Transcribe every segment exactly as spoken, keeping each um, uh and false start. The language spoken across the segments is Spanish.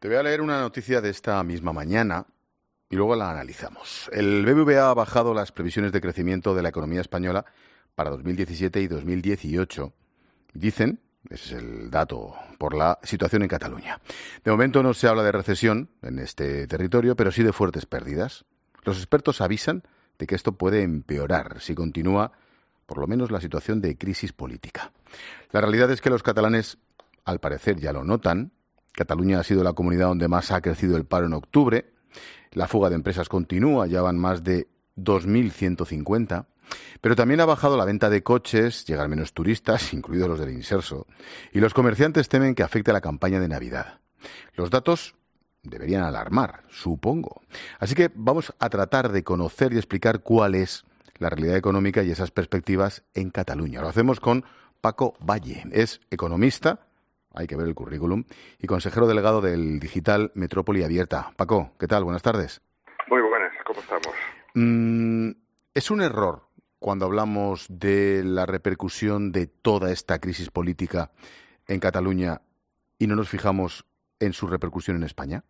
Te voy a leer una noticia de esta misma mañana y luego la analizamos. El B B V A ha bajado las previsiones de crecimiento de la economía española para dos mil diecisiete y dos mil dieciocho. Dicen, ese es el dato, por la situación en Cataluña. De momento no se habla de recesión en este territorio, pero sí de fuertes pérdidas. Los expertos avisan de que esto puede empeorar si continúa, por lo menos, la situación de crisis política. La realidad es que los catalanes, al parecer, ya lo notan. Cataluña ha sido la comunidad donde más ha crecido el paro en octubre. La fuga de empresas continúa, ya van más de dos mil ciento cincuenta. Pero también ha bajado la venta de coches, llegan menos turistas, incluidos los del Inserso, y los comerciantes temen que afecte la campaña de Navidad. Los datos deberían alarmar, supongo. Así que vamos a tratar de conocer y explicar cuál es la realidad económica y esas perspectivas en Cataluña. Lo hacemos con Paco Valle. Es economista, hay que ver el currículum, y consejero delegado del digital Metrópoli Abierta. Paco, ¿qué tal? Buenas tardes. Muy buenas, ¿cómo estamos? Mm, es un error cuando hablamos de la repercusión de toda esta crisis política en Cataluña y no nos fijamos en su repercusión en España.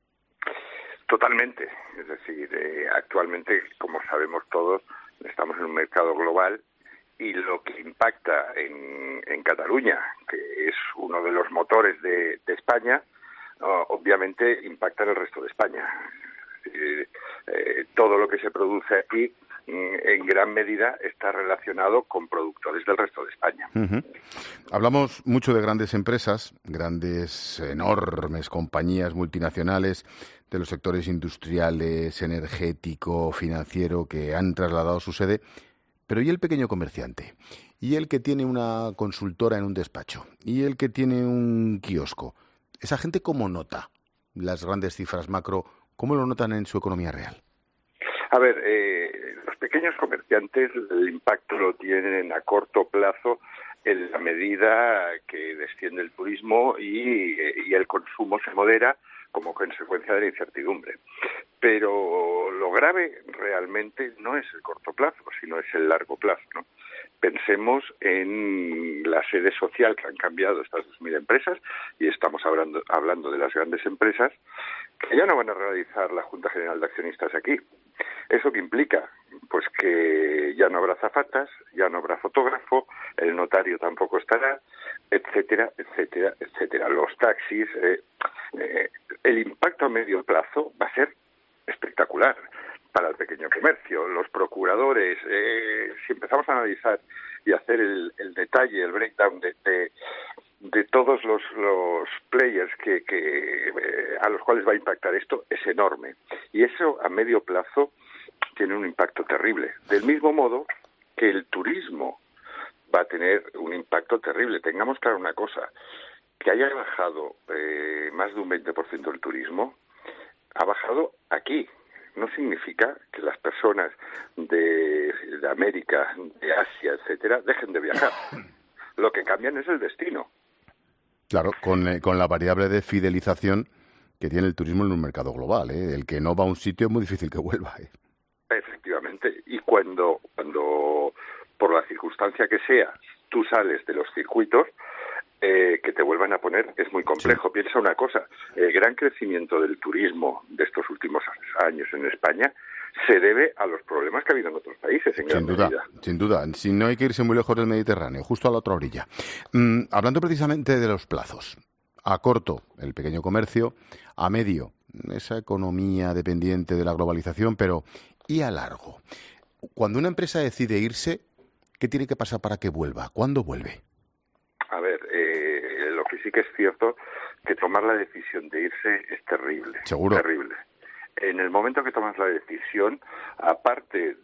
Totalmente. Es decir, eh, actualmente, como sabemos todos, estamos en un mercado global y lo que impacta en, en Cataluña, que es uno de los motores de, de España, uh, obviamente impacta en el resto de España. Eh, eh, todo lo que se produce aquí en gran medida está relacionado con productores del resto de España. Uh-huh. Hablamos mucho de grandes empresas, grandes, enormes compañías multinacionales de los sectores industriales, energético, financiero, que han trasladado su sede. Pero ¿y el pequeño comerciante? ¿Y el que tiene una consultora en un despacho? ¿Y el que tiene un kiosco? ¿Esa gente cómo nota las grandes cifras macro? ¿Cómo lo notan en su economía real? A ver, eh, los pequeños comerciantes el impacto lo tienen a corto plazo en la medida que desciende el turismo y, y el consumo se modera como consecuencia de la incertidumbre. Pero lo grave realmente no es el corto plazo, sino es el largo plazo, ¿no? Pensemos en la sede social que han cambiado estas dos mil empresas, y estamos hablando, hablando de las grandes empresas, que ya no van a realizar la Junta General de Accionistas aquí. ¿Eso qué implica? Pues que ya no habrá azafatas, ya no habrá fotógrafo, el notario tampoco estará, etcétera, etcétera, etcétera. Los taxis, eh, eh, el impacto a medio plazo va a ser espectacular para el pequeño comercio. Los procuradores, eh, si empezamos a analizar y hacer el, el detalle, el breakdown de, de, de todos los, los players que, que eh, a los cuales va a impactar esto, es enorme. Y eso a medio plazo tiene un impacto terrible. Del mismo modo que el turismo va a tener un impacto terrible. Tengamos claro una cosa, que haya bajado eh, más de un veinte por ciento el turismo, ha bajado aquí. No significa que las personas de, de América, de Asia, etcétera, dejen de viajar. Lo que cambian es el destino. Claro, con, eh, con la variable de fidelización que tiene el turismo en un mercado global, ¿eh? El que no va a un sitio es muy difícil que vuelva, ¿eh? Efectivamente. Y cuando, cuando, por la circunstancia que sea, tú sales de los circuitos, Eh, que te vuelvan a poner es muy complejo. Sí. Piensa una cosa, el gran crecimiento del turismo de estos últimos años en España se debe a los problemas que ha habido en otros países, en gran sin duda, medida. Sin duda, si no hay que irse muy lejos del Mediterráneo, justo a la otra orilla. Mm, hablando precisamente de los plazos, a corto, el pequeño comercio, a medio, esa economía dependiente de la globalización, pero ¿y a largo? Cuando una empresa decide irse, ¿qué tiene que pasar para que vuelva? ¿Cuándo vuelve? A ver, eh, lo que sí que es cierto, que tomar la decisión de irse es terrible. Seguro. Terrible. En el momento que tomas la decisión, aparte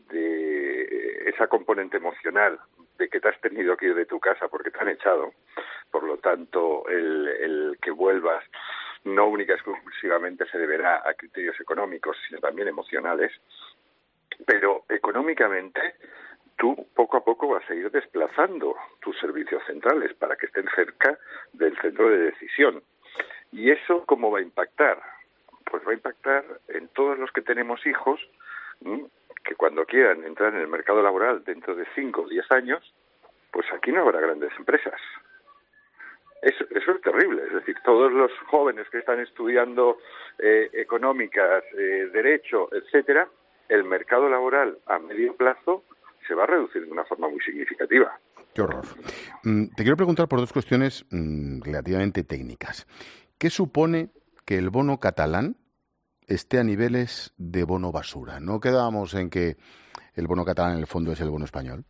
de esa componente emocional de que te has tenido que ir de tu casa porque te han echado, por lo tanto, el, el que vuelvas no única y exclusivamente se deberá a criterios económicos, sino también emocionales, pero económicamente tú poco a poco vas a ir desplazando tus servicios centrales para que estén cerca del centro de decisión. ¿Y eso cómo va a impactar? Pues va a impactar en todos los que tenemos hijos, ¿m? que cuando quieran entrar en el mercado laboral dentro de cinco o diez años, pues aquí no habrá grandes empresas. Eso, eso es terrible. Es decir, todos los jóvenes que están estudiando eh, económicas, eh, derecho, etcétera, el mercado laboral a medio plazo se va a reducir de una forma muy significativa. Qué horror. Mm, te quiero preguntar por dos cuestiones mm, relativamente técnicas. ¿Qué supone que el bono catalán esté a niveles de bono basura? ¿No quedábamos en que el bono catalán en el fondo es el bono español?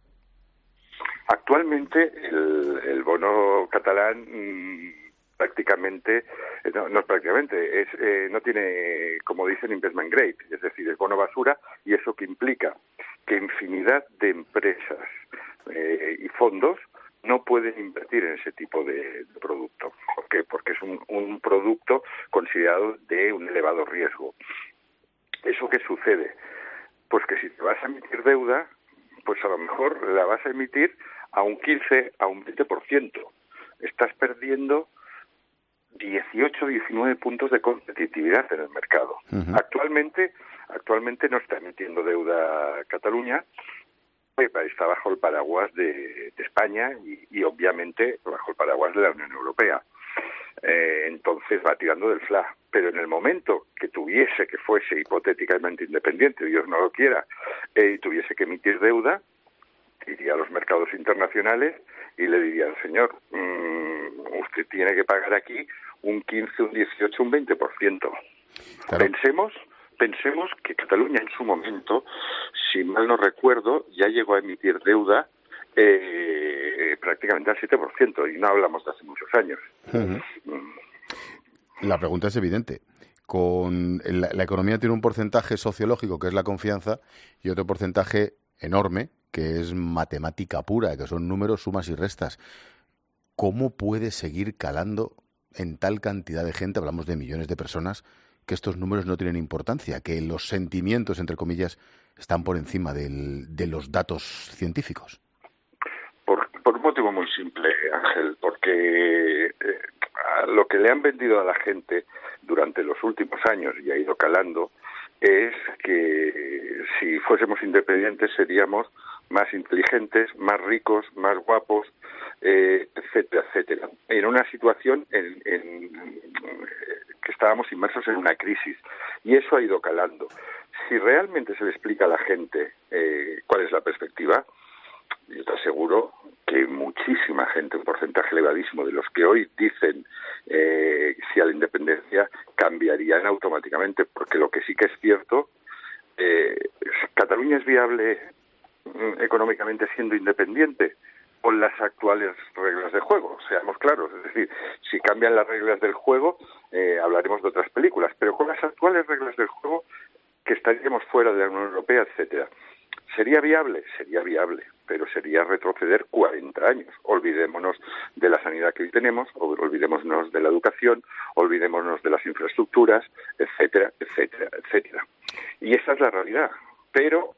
Actualmente el, el bono catalán mmm, prácticamente, no, no prácticamente, es, eh, no tiene, como dicen, investment grade, es decir, es bono basura, y eso que implica que infinidad de empresas eh, y fondos no pueden invertir en ese tipo de, de producto. ¿Por qué? Porque es un, un producto considerado de un elevado riesgo. ¿Eso qué sucede? Pues que si te vas a emitir deuda, pues a lo mejor la vas a emitir a un quince, a un veinte por ciento. Estás perdiendo dieciocho, diecinueve puntos de competitividad en el mercado. Uh-huh. Actualmente, actualmente no está emitiendo deuda Cataluña, está bajo el paraguas de, de España y, y obviamente bajo el paraguas de la Unión Europea. Eh, entonces va tirando del F L A. Pero en el momento que tuviese, que fuese hipotéticamente independiente, Dios no lo quiera, eh, y tuviese que emitir deuda, iría a los mercados internacionales y le diría al señor, mmm, usted tiene que pagar aquí un quince, un dieciocho, un veinte por ciento. Claro. Pensemos, pensemos que Cataluña en su momento, si mal no recuerdo, ya llegó a emitir deuda eh, prácticamente al siete por ciento, y no hablamos de hace muchos años. Uh-huh. Mm. La pregunta es evidente. Con la, la economía tiene un porcentaje sociológico, que es la confianza, y otro porcentaje enorme, que es matemática pura, que son números, sumas y restas. ¿Cómo puede seguir calando en tal cantidad de gente, hablamos de millones de personas, que estos números no tienen importancia, que los sentimientos, entre comillas, están por encima del, de los datos científicos? Por, por un motivo muy simple, Ángel, porque eh, lo que le han vendido a la gente durante los últimos años y ha ido calando es que si fuésemos independientes seríamos más inteligentes, más ricos, más guapos, eh, etcétera, etcétera. En una situación en, en, que estábamos inmersos en una crisis, y eso ha ido calando. Si realmente se le explica a la gente eh, cuál es la perspectiva, yo te aseguro que muchísima gente, un porcentaje elevadísimo de los que hoy dicen eh, sí a la independencia, cambiarían automáticamente, porque lo que sí que es cierto, eh, Cataluña es viable económicamente siendo independiente con las actuales reglas de juego, seamos claros. Es decir, si cambian las reglas del juego, eh, hablaremos de otras películas, pero con las actuales reglas del juego, que estaríamos fuera de la Unión Europea, etcétera. ¿Sería viable? Sería viable, pero sería retroceder cuarenta años. Olvidémonos de la sanidad que hoy tenemos, olvidémonos de la educación, olvidémonos de las infraestructuras, etcétera, etcétera, etcétera. Y esa es la realidad. Pero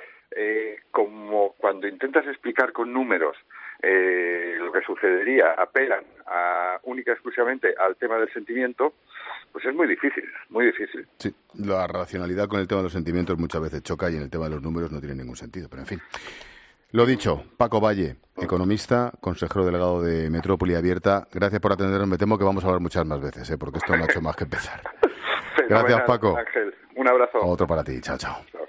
Eh, como cuando intentas explicar con números eh, lo que sucedería, apelan a, única y exclusivamente al tema del sentimiento, pues es muy difícil, muy difícil. Sí, la racionalidad con el tema de los sentimientos muchas veces choca, y en el tema de los números no tiene ningún sentido, pero en fin. Lo dicho, Paco Valle, economista, consejero delegado de Metrópoli Abierta, gracias por atendernos. Me temo que vamos a hablar muchas más veces, ¿eh? Porque esto no ha hecho más que empezar. Gracias, Paco. Ángel, un abrazo. Otro para ti, chao, chao. Chao.